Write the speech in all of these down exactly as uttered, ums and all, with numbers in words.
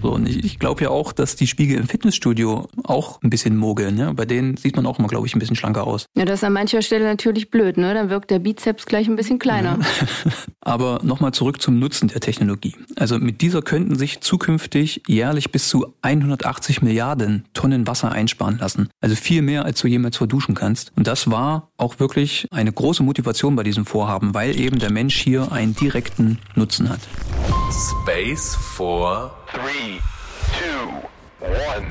So, und ich, ich glaube ja auch, dass die Spiegel im Fitnessstudio auch ein bisschen mogeln. Ne? Bei denen sieht man auch immer, glaube ich, ein bisschen schlanker aus. Ja, das ist an mancher Stelle natürlich blöd, ne? Dann wirkt der Bizeps gleich ein bisschen kleiner. Ja. Aber nochmal zurück zum Nutzen der Technologie. Also mit dieser könnten sich zukünftig jährlich bis zu hundertachtzig Milliarden Tonnen Wasser einsparen lassen. Also viel mehr, als du jemals verduschen kannst. Und das war auch wirklich eine große Motivation bei diesem Vorhaben, weil eben der Mensch hier einen direkten Nutzen hat. Space for three, two, one.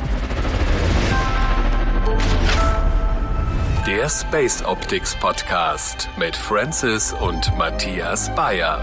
Der Space Optics Podcast mit Francis und Matthias Bayer.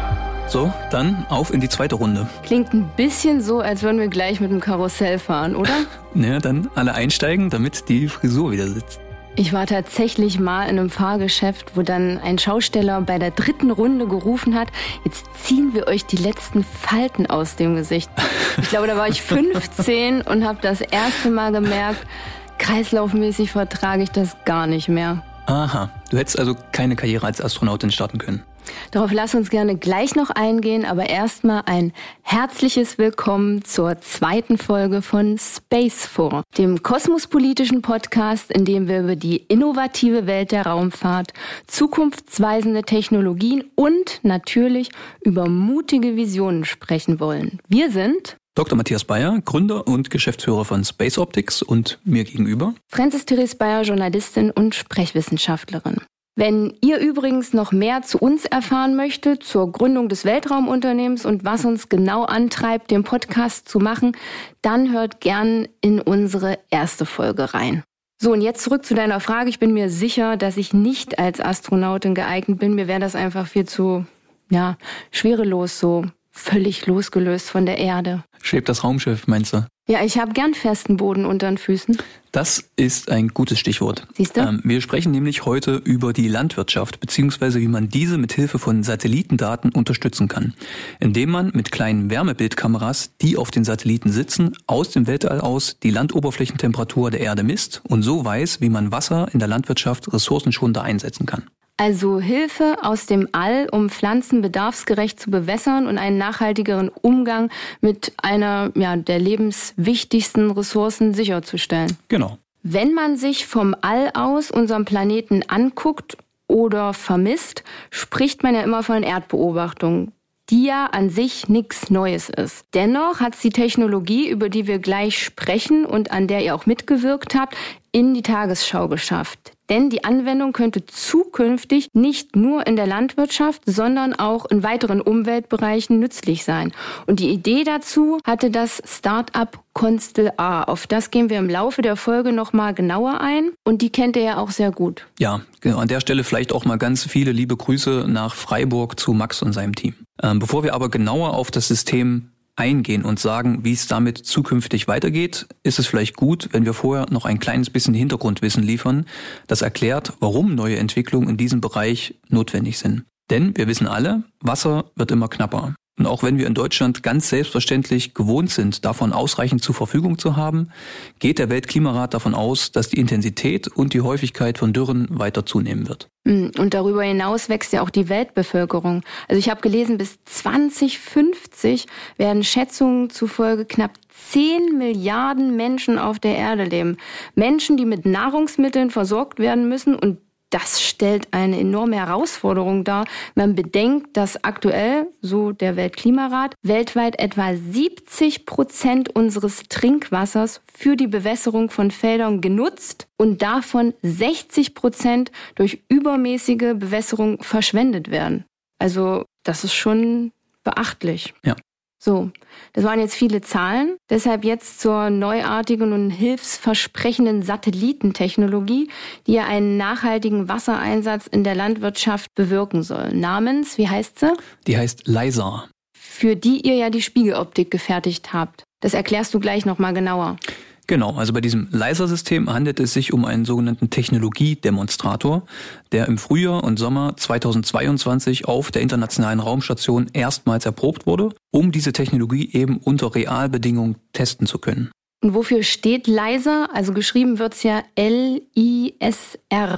So, dann auf in die zweite Runde. Klingt ein bisschen so, als würden wir gleich mit dem Karussell fahren, oder? Ja, dann alle einsteigen, damit die Frisur wieder sitzt. Ich war tatsächlich mal in einem Fahrgeschäft, wo dann ein Schausteller bei der dritten Runde gerufen hat, jetzt ziehen wir euch die letzten Falten aus dem Gesicht. Ich glaube, da war ich fünfzehn und habe das erste Mal gemerkt, kreislaufmäßig vertrage ich das gar nicht mehr. Aha, du hättest also keine Karriere als Astronautin starten können. Darauf lass uns gerne gleich noch eingehen, aber erstmal ein herzliches Willkommen zur zweiten Folge von Space for, dem kosmospolitischen Podcast, in dem wir über die innovative Welt der Raumfahrt, zukunftsweisende Technologien und natürlich über mutige Visionen sprechen wollen. Wir sind Doktor Matthias Bayer, Gründer und Geschäftsführer von Space Optics und mir gegenüber Francis Therese Bayer, Journalistin und Sprechwissenschaftlerin. Wenn ihr übrigens noch mehr zu uns erfahren möchtet, zur Gründung des Weltraumunternehmens und was uns genau antreibt, den Podcast zu machen, dann hört gern in unsere erste Folge rein. So, und jetzt zurück zu deiner Frage. Ich bin mir sicher, dass ich nicht als Astronautin geeignet bin. Mir wäre das einfach viel zu, ja, schwerelos, so völlig losgelöst von der Erde. Schwebt das Raumschiff, meinst du? Ja, ich habe gern festen Boden unter den Füßen. Das ist ein gutes Stichwort. Siehst du? Ähm, wir sprechen nämlich heute über die Landwirtschaft, beziehungsweise wie man diese mit Hilfe von Satellitendaten unterstützen kann. Indem man mit kleinen Wärmebildkameras, die auf den Satelliten sitzen, aus dem Weltall aus die Landoberflächentemperatur der Erde misst und so weiß, wie man Wasser in der Landwirtschaft ressourcenschonender einsetzen kann. Also Hilfe aus dem All, um Pflanzen bedarfsgerecht zu bewässern und einen nachhaltigeren Umgang mit einer ja, der lebenswichtigsten Ressourcen sicherzustellen. Genau. Wenn man sich vom All aus unseren Planeten anguckt oder vermisst, spricht man ja immer von Erdbeobachtung, die ja an sich nichts Neues ist. Dennoch hat es die Technologie, über die wir gleich sprechen und an der ihr auch mitgewirkt habt, in die Tagesschau geschafft. Denn die Anwendung könnte zukünftig nicht nur in der Landwirtschaft, sondern auch in weiteren Umweltbereichen nützlich sein. Und die Idee dazu hatte das Start-up Constellar. Auf das gehen wir im Laufe der Folge nochmal genauer ein. Und die kennt ihr ja auch sehr gut. Ja, genau. An der Stelle vielleicht auch mal ganz viele liebe Grüße nach Freiburg zu Max und seinem Team. Ähm, bevor wir aber genauer auf das System eingehen und sagen, wie es damit zukünftig weitergeht, ist es vielleicht gut, wenn wir vorher noch ein kleines bisschen Hintergrundwissen liefern, das erklärt, warum neue Entwicklungen in diesem Bereich notwendig sind. Denn wir wissen alle, Wasser wird immer knapper. Und auch wenn wir in Deutschland ganz selbstverständlich gewohnt sind, davon ausreichend zur Verfügung zu haben, geht der Weltklimarat davon aus, dass die Intensität und die Häufigkeit von Dürren weiter zunehmen wird. Und darüber hinaus wächst ja auch die Weltbevölkerung. Also ich habe gelesen, bis zwanzig fünfzig werden Schätzungen zufolge knapp zehn Milliarden Menschen auf der Erde leben. Menschen, die mit Nahrungsmitteln versorgt werden müssen, und das stellt eine enorme Herausforderung dar. Man bedenkt, dass aktuell, so der Weltklimarat, weltweit etwa siebzig Prozent unseres Trinkwassers für die Bewässerung von Feldern genutzt und davon sechzig Prozent durch übermäßige Bewässerung verschwendet werden. Also das ist schon beachtlich. Ja. So, das waren jetzt viele Zahlen. Deshalb jetzt zur neuartigen und hilfsversprechenden Satellitentechnologie, die ja einen nachhaltigen Wassereinsatz in der Landwirtschaft bewirken soll. Namens, wie heißt sie? Die heißt LISAR. Für die ihr ja die Spiegeloptik gefertigt habt. Das erklärst du gleich nochmal genauer. Genau, also bei diesem LISAR-System handelt es sich um einen sogenannten Technologiedemonstrator, der im Frühjahr und Sommer zweitausendzweiundzwanzig auf der Internationalen Raumstation erstmals erprobt wurde, um diese Technologie eben unter Realbedingungen testen zu können. Und wofür steht LISAR? Also geschrieben wird's ja L I S R.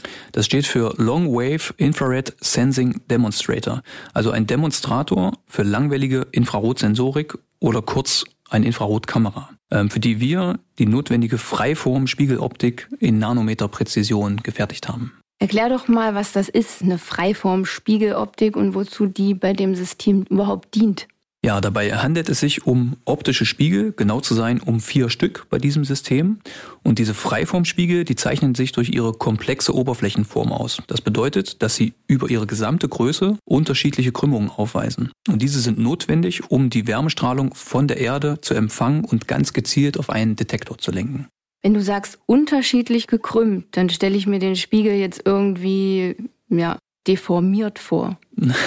Das steht für Long Wave Infrared Sensing Demonstrator, also ein Demonstrator für langwellige Infrarotsensorik oder kurz eine Infrarotkamera, für die wir die notwendige Freiform-Spiegeloptik in Nanometer-Präzision gefertigt haben. Erklär doch mal, was das ist, eine Freiform-Spiegeloptik und wozu die bei dem System überhaupt dient. Ja, dabei handelt es sich um optische Spiegel, genau zu sein um vier Stück bei diesem System. Und diese Freiformspiegel, die zeichnen sich durch ihre komplexe Oberflächenform aus. Das bedeutet, dass sie über ihre gesamte Größe unterschiedliche Krümmungen aufweisen. Und diese sind notwendig, um die Wärmestrahlung von der Erde zu empfangen und ganz gezielt auf einen Detektor zu lenken. Wenn du sagst unterschiedlich gekrümmt, dann stelle ich mir den Spiegel jetzt irgendwie, ja, deformiert vor.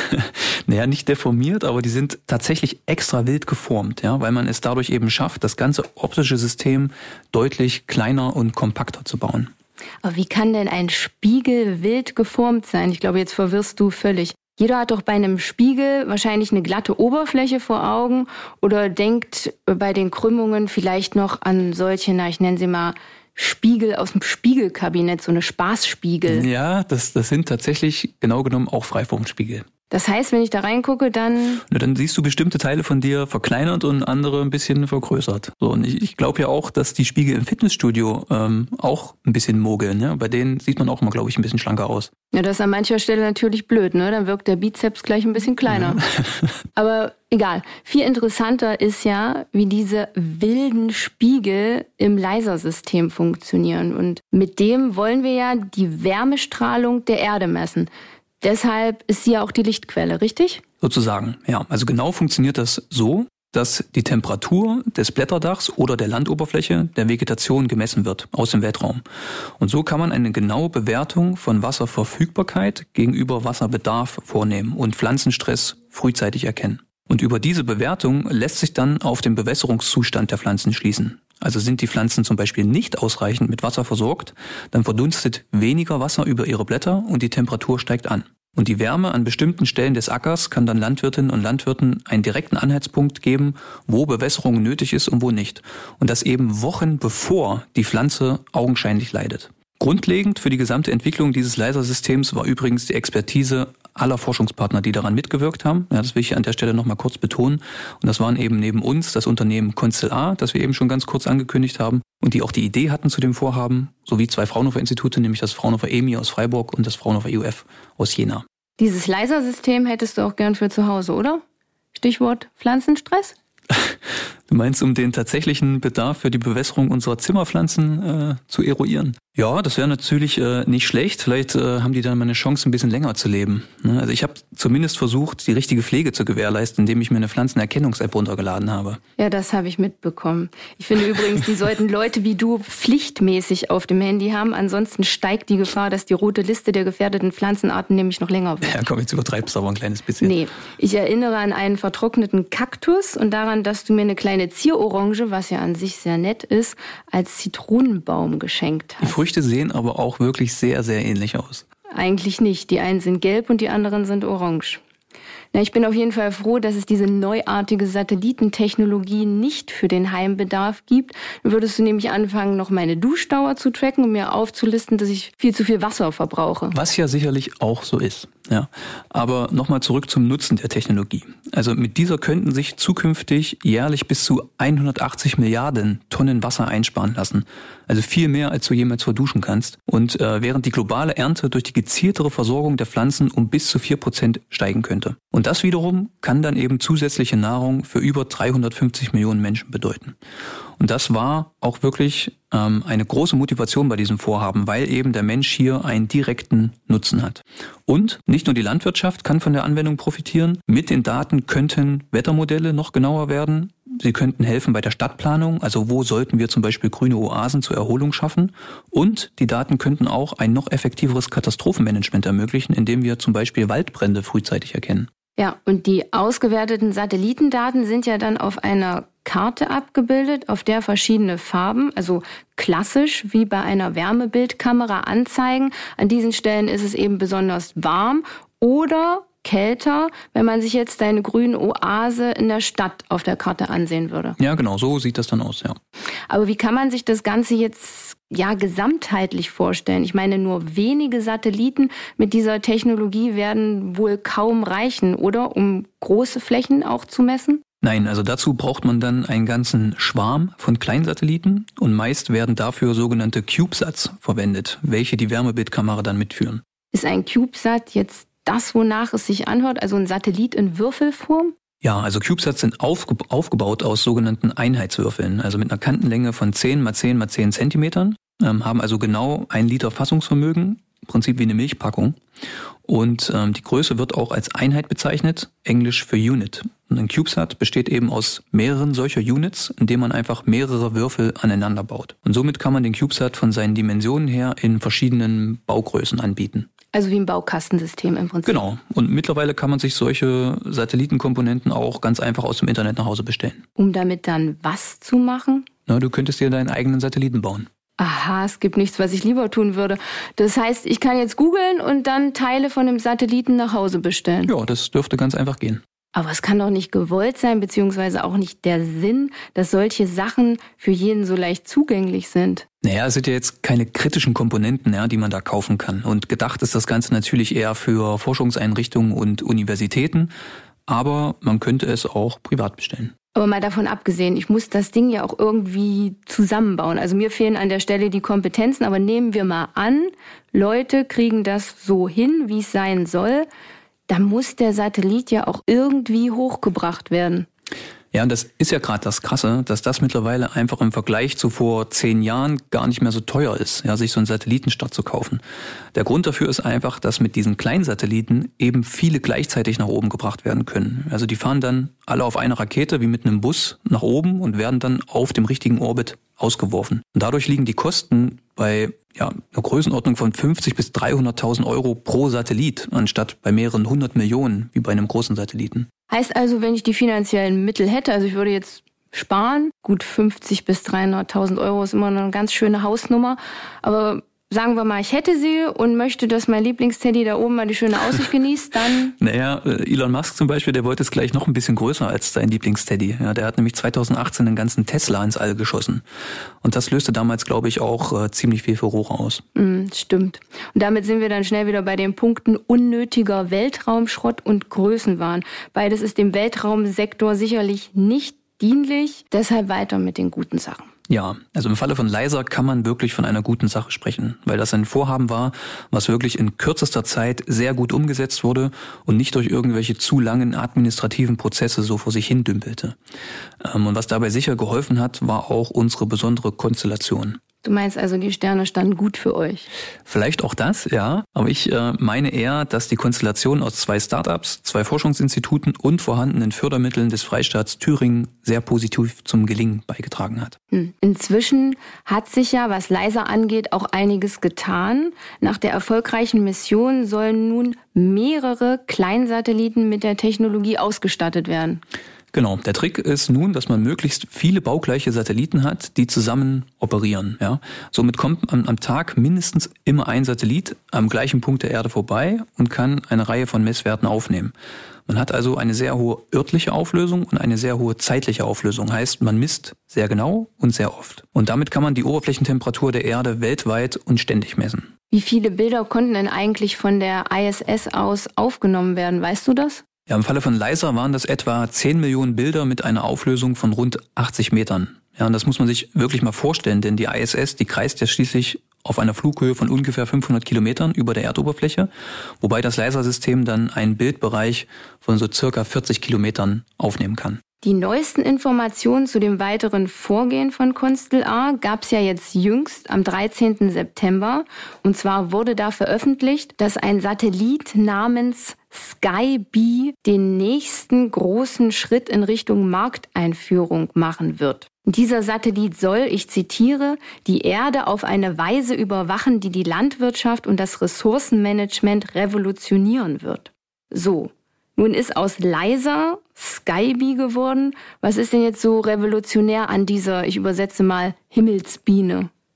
Naja, nicht deformiert, aber die sind tatsächlich extra wild geformt, ja, weil man es dadurch eben schafft, das ganze optische System deutlich kleiner und kompakter zu bauen. Aber wie kann denn ein Spiegel wild geformt sein? Ich glaube, jetzt verwirrst du völlig. Jeder hat doch bei einem Spiegel wahrscheinlich eine glatte Oberfläche vor Augen oder denkt bei den Krümmungen vielleicht noch an solche, na, ich nenne sie mal Spiegel aus dem Spiegelkabinett, so eine Spaßspiegel. Ja, das, das sind tatsächlich genau genommen auch Freiformspiegel. Das heißt, wenn ich da reingucke, dann... Na, dann siehst du bestimmte Teile von dir verkleinert und andere ein bisschen vergrößert. So, und ich, ich glaube ja auch, dass die Spiegel im Fitnessstudio ähm, auch ein bisschen mogeln. Ja? Bei denen sieht man auch immer, glaube ich, ein bisschen schlanker aus. Ja, das ist an mancher Stelle natürlich blöd, ne? Dann wirkt der Bizeps gleich ein bisschen kleiner. Ja. Aber egal. Viel interessanter ist ja, wie diese wilden Spiegel im Lasersystem funktionieren. Und mit dem wollen wir ja die Wärmestrahlung der Erde messen. Deshalb ist sie ja auch die Lichtquelle, richtig? Sozusagen, ja. Also genau funktioniert das so, dass die Temperatur des Blätterdachs oder der Landoberfläche der Vegetation gemessen wird aus dem Weltraum. Und so kann man eine genaue Bewertung von Wasserverfügbarkeit gegenüber Wasserbedarf vornehmen und Pflanzenstress frühzeitig erkennen. Und über diese Bewertung lässt sich dann auf den Bewässerungszustand der Pflanzen schließen. Also sind die Pflanzen zum Beispiel nicht ausreichend mit Wasser versorgt, dann verdunstet weniger Wasser über ihre Blätter und die Temperatur steigt an. Und die Wärme an bestimmten Stellen des Ackers kann dann Landwirtinnen und Landwirten einen direkten Anhaltspunkt geben, wo Bewässerung nötig ist und wo nicht. Und das eben Wochen bevor die Pflanze augenscheinlich leidet. Grundlegend für die gesamte Entwicklung dieses Lasersystems war übrigens die Expertise aller Forschungspartner, die daran mitgewirkt haben. Ja, das will ich an der Stelle nochmal kurz betonen. Und das waren eben neben uns das Unternehmen Constelar, das wir eben schon ganz kurz angekündigt haben und die auch die Idee hatten zu dem Vorhaben, sowie zwei Fraunhofer-Institute, nämlich das Fraunhofer E M I aus Freiburg und das Fraunhofer E U F aus Jena. Dieses Lasersystem hättest du auch gern für zu Hause, oder? Stichwort Pflanzenstress? Du meinst, um den tatsächlichen Bedarf für die Bewässerung unserer Zimmerpflanzen äh, zu eruieren? Ja, das wäre natürlich äh, nicht schlecht. Vielleicht äh, haben die dann mal eine Chance, ein bisschen länger zu leben. Ne? Also ich habe zumindest versucht, die richtige Pflege zu gewährleisten, indem ich mir eine Pflanzenerkennungs-App runtergeladen habe. Ja, das habe ich mitbekommen. Ich finde übrigens, die sollten Leute wie du pflichtmäßig auf dem Handy haben. Ansonsten steigt die Gefahr, dass die rote Liste der gefährdeten Pflanzenarten nämlich noch länger wird. Ja, komm, jetzt übertreibst du aber ein kleines bisschen. Nee, ich erinnere an einen vertrockneten Kaktus und daran, dass du mir eine kleine Zierorange, was ja an sich sehr nett ist, als Zitronenbaum geschenkt hast. Die Früchte sehen aber auch wirklich sehr, sehr ähnlich aus. Eigentlich nicht. Die einen sind gelb und die anderen sind orange. Na, ich bin auf jeden Fall froh, dass es diese neuartige Satellitentechnologie nicht für den Heimbedarf gibt. Dann würdest du nämlich anfangen, noch meine Duschdauer zu tracken und mir aufzulisten, dass ich viel zu viel Wasser verbrauche. Was ja sicherlich auch so ist. Ja, aber nochmal zurück zum Nutzen der Technologie. Also mit dieser könnten sich zukünftig jährlich bis zu hundertachtzig Milliarden Tonnen Wasser einsparen lassen. Also viel mehr, als du jemals verduschen kannst. Und äh, während die globale Ernte durch die gezieltere Versorgung der Pflanzen um bis zu vier Prozent steigen könnte. Und das wiederum kann dann eben zusätzliche Nahrung für über dreihundertfünfzig Millionen Menschen bedeuten. Und das war auch wirklich ähm, eine große Motivation bei diesem Vorhaben, weil eben der Mensch hier einen direkten Nutzen hat. Und nicht nur die Landwirtschaft kann von der Anwendung profitieren. Mit den Daten könnten Wettermodelle noch genauer werden. Sie könnten helfen bei der Stadtplanung, also wo sollten wir zum Beispiel grüne Oasen zur Erholung schaffen. Und die Daten könnten auch ein noch effektiveres Katastrophenmanagement ermöglichen, indem wir zum Beispiel Waldbrände frühzeitig erkennen. Ja, und die ausgewerteten Satellitendaten sind ja dann auf einer Karte abgebildet, auf der verschiedene Farben, also klassisch wie bei einer Wärmebildkamera anzeigen. An diesen Stellen ist es eben besonders warm oder kälter, wenn man sich jetzt deine grüne Oase in der Stadt auf der Karte ansehen würde. Ja, genau, so sieht das dann aus, ja. Aber wie kann man sich das Ganze jetzt ja gesamtheitlich vorstellen? Ich meine, nur wenige Satelliten mit dieser Technologie werden wohl kaum reichen, oder? Um große Flächen auch zu messen? Nein, also dazu braucht man dann einen ganzen Schwarm von Kleinsatelliten und meist werden dafür sogenannte CubeSats verwendet, welche die Wärmebildkamera dann mitführen. Ist ein CubeSat jetzt das, wonach es sich anhört, also ein Satellit in Würfelform? Ja, also CubeSats sind aufge- aufgebaut aus sogenannten Einheitswürfeln, also mit einer Kantenlänge von zehn mal zehn mal zehn Zentimetern, ähm, haben also genau ein Liter Fassungsvermögen, im Prinzip wie eine Milchpackung. Und ähm, die Größe wird auch als Einheit bezeichnet, englisch für Unit. Und ein CubeSat besteht eben aus mehreren solcher Units, indem man einfach mehrere Würfel aneinander baut. Und somit kann man den CubeSat von seinen Dimensionen her in verschiedenen Baugrößen anbieten. Also wie ein Baukastensystem im Prinzip. Genau. Und mittlerweile kann man sich solche Satellitenkomponenten auch ganz einfach aus dem Internet nach Hause bestellen. Um damit dann was zu machen? Na, du könntest dir deinen eigenen Satelliten bauen. Aha, es gibt nichts, was ich lieber tun würde. Das heißt, ich kann jetzt googeln und dann Teile von dem Satelliten nach Hause bestellen. Ja, das dürfte ganz einfach gehen. Aber es kann doch nicht gewollt sein, beziehungsweise auch nicht der Sinn, dass solche Sachen für jeden so leicht zugänglich sind. Naja, es sind ja jetzt keine kritischen Komponenten, ja, die man da kaufen kann. Und gedacht ist das Ganze natürlich eher für Forschungseinrichtungen und Universitäten. Aber man könnte es auch privat bestellen. Aber mal davon abgesehen, ich muss das Ding ja auch irgendwie zusammenbauen. Also mir fehlen an der Stelle die Kompetenzen, aber nehmen wir mal an, Leute kriegen das so hin, wie es sein soll. Da muss der Satellit ja auch irgendwie hochgebracht werden. Ja, und das ist ja gerade das Krasse, dass das mittlerweile einfach im Vergleich zu vor zehn Jahren gar nicht mehr so teuer ist, ja, sich so einen Satellitenstart zu kaufen. Der Grund dafür ist einfach, dass mit diesen kleinen Satelliten eben viele gleichzeitig nach oben gebracht werden können. Also die fahren dann alle auf einer Rakete wie mit einem Bus nach oben und werden dann auf dem richtigen Orbit ausgeworfen. Und dadurch liegen die Kosten bei ja, einer Größenordnung von fünfzig bis dreihunderttausend Euro pro Satellit, anstatt bei mehreren hundert Millionen wie bei einem großen Satelliten. Heißt also, wenn ich die finanziellen Mittel hätte, also ich würde jetzt sparen, gut fünfzig bis dreihunderttausend Euro ist immer eine ganz schöne Hausnummer, aber sagen wir mal, ich hätte sie und möchte, dass mein Lieblingsteddy da oben mal die schöne Aussicht genießt, dann... Naja, Elon Musk zum Beispiel, der wollte es gleich noch ein bisschen größer als sein Lieblingsteddy. Ja, der hat nämlich zweitausendachtzehn den ganzen Tesla ins All geschossen. Und das löste damals, glaube ich, auch äh, ziemlich viel Furore aus. Mm, stimmt. Und damit sind wir dann schnell wieder bei den Punkten unnötiger Weltraumschrott und Größenwahn. Beides ist dem Weltraumsektor sicherlich nicht dienlich. Deshalb weiter mit den guten Sachen. Ja, also im Falle von LISA kann man wirklich von einer guten Sache sprechen, weil das ein Vorhaben war, was wirklich in kürzester Zeit sehr gut umgesetzt wurde und nicht durch irgendwelche zu langen administrativen Prozesse so vor sich hin dümpelte. Und was dabei sicher geholfen hat, war auch unsere besondere Konstellation. Du meinst also, die Sterne standen gut für euch? Vielleicht auch das, ja. Aber ich äh, meine eher, dass die Konstellation aus zwei Startups, zwei Forschungsinstituten und vorhandenen Fördermitteln des Freistaats Thüringen sehr positiv zum Gelingen beigetragen hat. Hm. Inzwischen hat sich ja, was LISA angeht, auch einiges getan. Nach der erfolgreichen Mission sollen nun mehrere Kleinsatelliten mit der Technologie ausgestattet werden. Genau, der Trick ist nun, dass man möglichst viele baugleiche Satelliten hat, die zusammen operieren. Ja, somit kommt am, am Tag mindestens immer ein Satellit am gleichen Punkt der Erde vorbei und kann eine Reihe von Messwerten aufnehmen. Man hat also eine sehr hohe örtliche Auflösung und eine sehr hohe zeitliche Auflösung. Heißt, man misst sehr genau und sehr oft. Und damit kann man die Oberflächentemperatur der Erde weltweit und ständig messen. Wie viele Bilder konnten denn eigentlich von der I S S aus aufgenommen werden? Weißt du das? Ja, im Falle von LISA waren das etwa zehn Millionen Bilder mit einer Auflösung von rund achtzig Metern. Ja, und das muss man sich wirklich mal vorstellen, denn die I S S, die kreist ja schließlich auf einer Flughöhe von ungefähr fünfhundert Kilometern über der Erdoberfläche, wobei das LISA-System dann einen Bildbereich von so circa vierzig Kilometern aufnehmen kann. Die neuesten Informationen zu dem weiteren Vorgehen von Constellar gab es ja jetzt jüngst am dreizehnten September. Und zwar wurde da veröffentlicht, dass ein Satellit namens Skybee den nächsten großen Schritt in Richtung Markteinführung machen wird. Dieser Satellit soll, ich zitiere, die Erde auf eine Weise überwachen, die die Landwirtschaft und das Ressourcenmanagement revolutionieren wird. So. Nun ist aus LISA Skybee geworden. Was ist denn jetzt so revolutionär an dieser, ich übersetze mal, Himmelsbiene?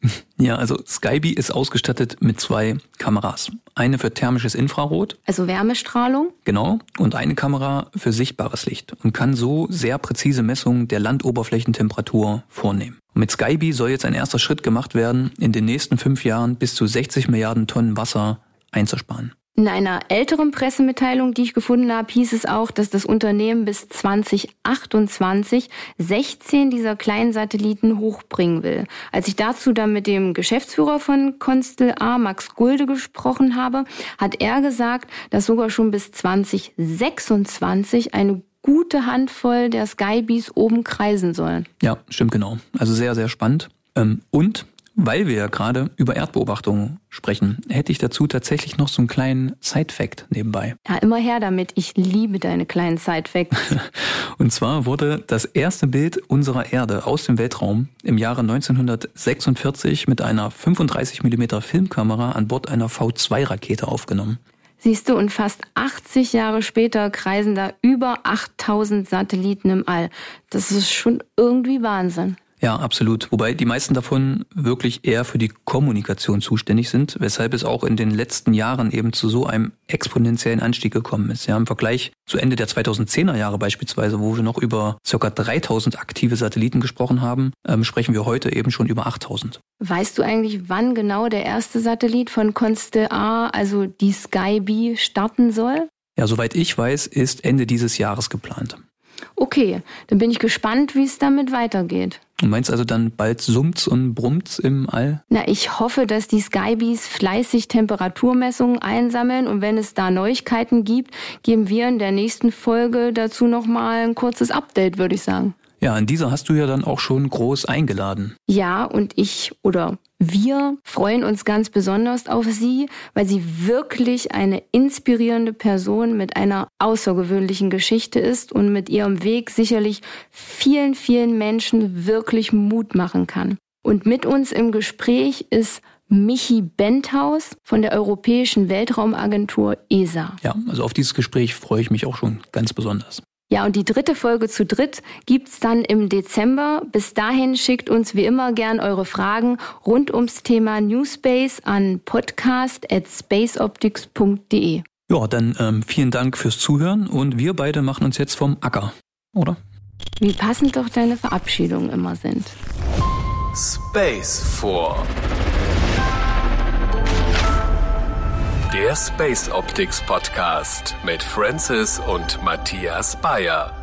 Ja, also Skyby ist ausgestattet mit zwei Kameras. Eine für thermisches Infrarot. Also Wärmestrahlung. Genau. Und eine Kamera für sichtbares Licht und kann so sehr präzise Messungen der Landoberflächentemperatur vornehmen. Und mit Skyby soll jetzt ein erster Schritt gemacht werden, in den nächsten fünf Jahren bis zu sechzig Milliarden Tonnen Wasser einzusparen. In einer älteren Pressemitteilung, die ich gefunden habe, hieß es auch, dass das Unternehmen bis zwanzig achtundzwanzig sechzehn dieser kleinen Satelliten hochbringen will. Als ich dazu dann mit dem Geschäftsführer von Constellar, Max Gulde, gesprochen habe, hat er gesagt, dass sogar schon bis zwanzig sechsundzwanzig eine gute Handvoll der Skybys oben kreisen sollen. Ja, stimmt genau. Also sehr, sehr spannend. Und weil wir ja gerade über Erdbeobachtungen sprechen, hätte ich dazu tatsächlich noch so einen kleinen Side-Fact nebenbei. Ja, immer her damit. Ich liebe deine kleinen Side-Facts. Und zwar wurde das erste Bild unserer Erde aus dem Weltraum im Jahre neunzehnhundertsechsundvierzig mit einer fünfunddreißig Millimeter Filmkamera an Bord einer V zwei Rakete aufgenommen. Siehst du, und fast achtzig Jahre später kreisen da über achttausend Satelliten im All. Das ist schon irgendwie Wahnsinn. Ja, absolut. Wobei die meisten davon wirklich eher für die Kommunikation zuständig sind, weshalb es auch in den letzten Jahren eben zu so einem exponentiellen Anstieg gekommen ist. Ja, im Vergleich zu Ende der zweitausendzehner Jahre beispielsweise, wo wir noch über ca. dreitausend aktive Satelliten gesprochen haben, ähm, sprechen wir heute eben schon über achttausend. Weißt du eigentlich, wann genau der erste Satellit von Constellar, also die Skyby, starten soll? Ja, soweit ich weiß, ist Ende dieses Jahres geplant. Okay, dann bin ich gespannt, wie es damit weitergeht. Du meinst also dann bald summt's und brummt's im All? Na, ich hoffe, dass die Skybys fleißig Temperaturmessungen einsammeln und wenn es da Neuigkeiten gibt, geben wir in der nächsten Folge dazu nochmal ein kurzes Update, würde ich sagen. Ja, in dieser hast du ja dann auch schon groß eingeladen. Ja, und ich oder wir freuen uns ganz besonders auf sie, weil sie wirklich eine inspirierende Person mit einer außergewöhnlichen Geschichte ist und mit ihrem Weg sicherlich vielen, vielen Menschen wirklich Mut machen kann. Und mit uns im Gespräch ist Michi Benthaus von der Europäischen Weltraumagentur E S A. Ja, also auf dieses Gespräch freue ich mich auch schon ganz besonders. Ja, und die dritte Folge zu dritt gibt's dann im Dezember. Bis dahin schickt uns wie immer gern eure Fragen rund ums Thema New Space an podcast at spaceoptics punkt de. Ja, dann ähm, vielen Dank fürs Zuhören und wir beide machen uns jetzt vom Acker, oder? Wie passend doch deine Verabschiedungen immer sind. Space Four. Der Space Optics Podcast mit Francis und Matthias Bayer.